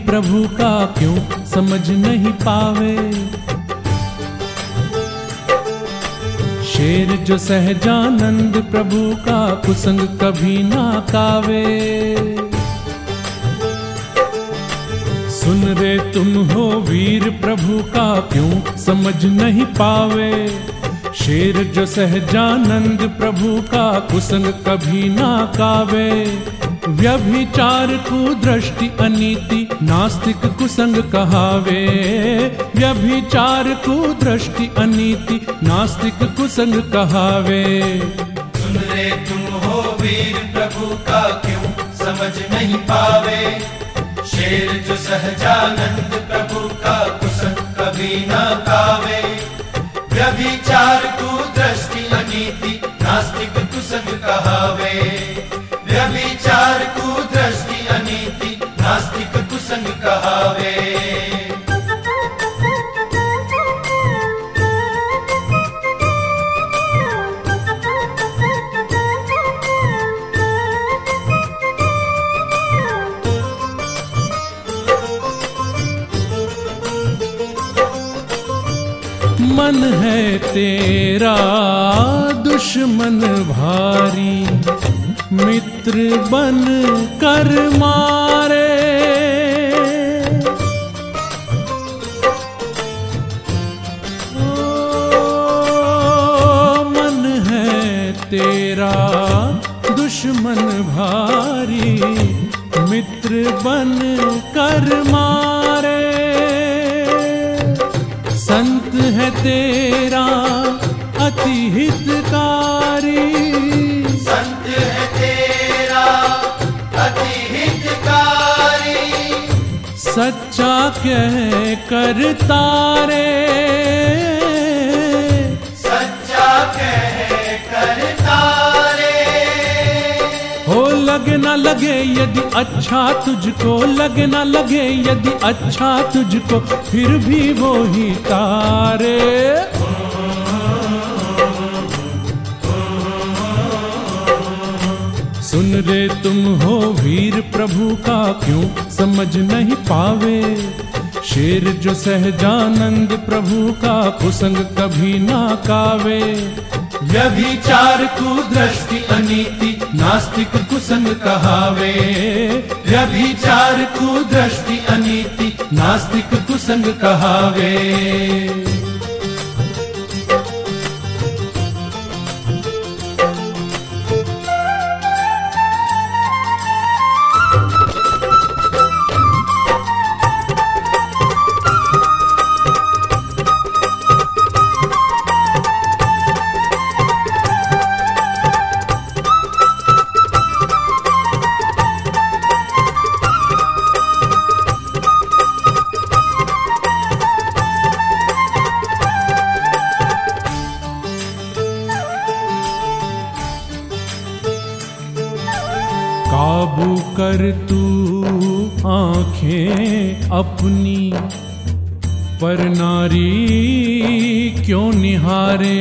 प्रभु का क्यों समझ नहीं पावे। शेर जो सहजानंद प्रभु का कुसंग कभी ना कावे। सुन रे तुम हो वीर प्रभु का क्यों समझ नहीं पावे। शेर जो सहजानंद प्रभु का कुसंग कभी ना कावे। व्यभिचार कुदृष्टि अनीति नास्तिक कुसंग कहावे। व्यभिचार कुदृष्टि अनीति नास्तिक कुसंग कहावे। सुन रे तुम हो वीर प्रभु का क्यों समझ नहीं पावे। शेर जो सहजानंद प्रभु का कुसंग कभी ना कावे। व्यभिचार कुदृष्टि अनीति नास्तिक कुसंग कहावे। व्यभिचार कुदृष्टि अनीति नास्तिक कुसंग कहावे। मन है तेरा दुश्मन भारी, मित्र बन कर मारे। मन है तेरा दुश्मन भारी, मित्र बन कर मारे। संत है तेरा अति हितकारी, संत है तेरा अति हितकारी। सच्चा कह कर तारे, सच्चा कह कर तारे। हो लगे ना लगे यदि अच्छा तुझको, लगे ना लगे यदि अच्छा तुझको, फिर भी वो ही तारे। सुन रे तुम हो वीर प्रभु का क्यों समझ नहीं पावे। शेर जो सहजानंद प्रभु का कुसंग कभी ना कावे। व्यभिचार कुदृष्टि अनीति नास्तिक कुसंग कहावे। व्यभिचार कुदृष्टि अनीति नास्तिक कुसंग कहावे। काबू कर तू आंखें अपनी, पर नारी क्यों निहारे।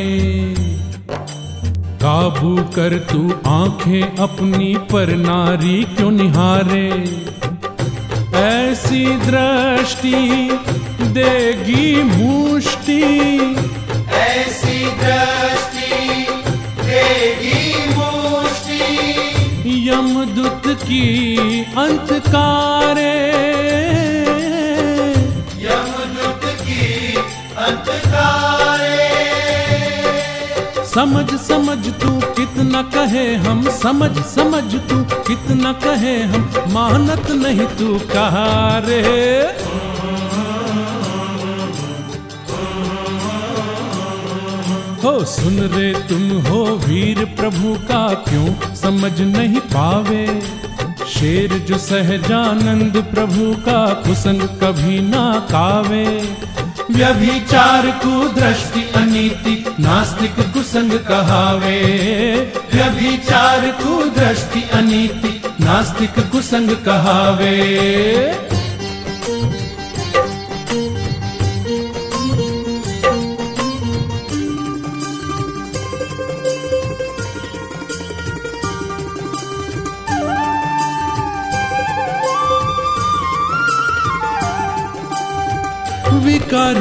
काबू कर तू आंखें अपनी, पर नारी क्यों निहारे। ऐसी दृष्टि देगी मुष्टि, ऐसी दृष्टि देगी मुष्टि। यमदूत की अंतकारे, यमदूत की अंतकारे। समझ समझ तू कितना कहे हम, समझ समझ तू कितना कहे हम, मानत नहीं तू कहा रे। हो सुन रे तुम हो वीर प्रभु का क्यों समझ नहीं पावे। शेर जो सहजानंद प्रभु का कुसंग कभी ना कावे। व्यभिचार कुदृष्टि अनीति नास्तिक कुसंग कहावे। व्यभिचार कुदृष्टि अनीति नास्तिक कुसंग कहावे।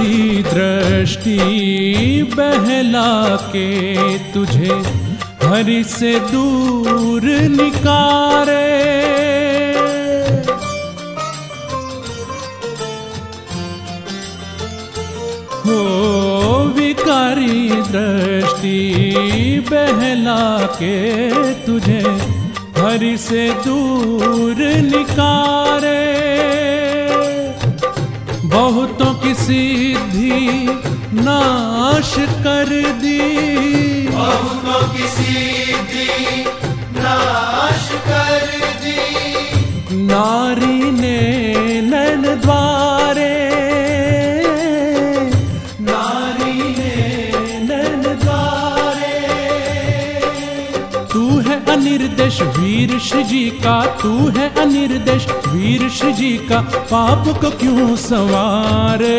विकारी दृष्टि बहला के तुझे हरि से दूर निकारे। हो विकारी दृष्टि बहला के तुझे हरि से दूर निकारे। बहुतों की सिद्धि नाश कर दी, बहुतों की सिद्धि नाश कर दी। नारी ने नैन द्वारे, नारी ने नैन द्वारे। तू है अनिर्देश वीर श्री जी का, तू है अनिर्देश वीर श्री जी का, पाप को क्यों संवारे।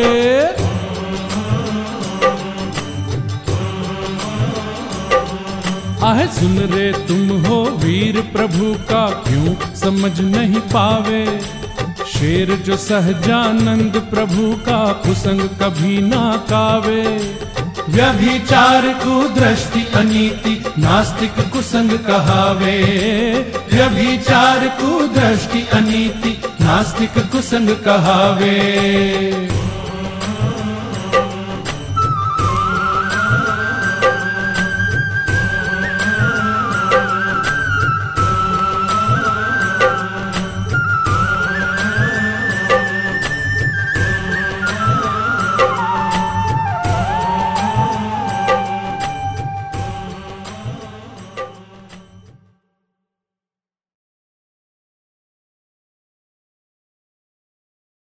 आह सुन रे तुम हो वीर प्रभु का, क्यों समझ नहीं पावे। शेर जो सहजानंद प्रभु का, कुसंग कभी ना कावे। व्यभिचार कुदृष्टि अनीति, नास्तिक कुसंग कहावे। व्यभिचार कुदृष्टि अनीति, नास्तिक कुसंग कहावे।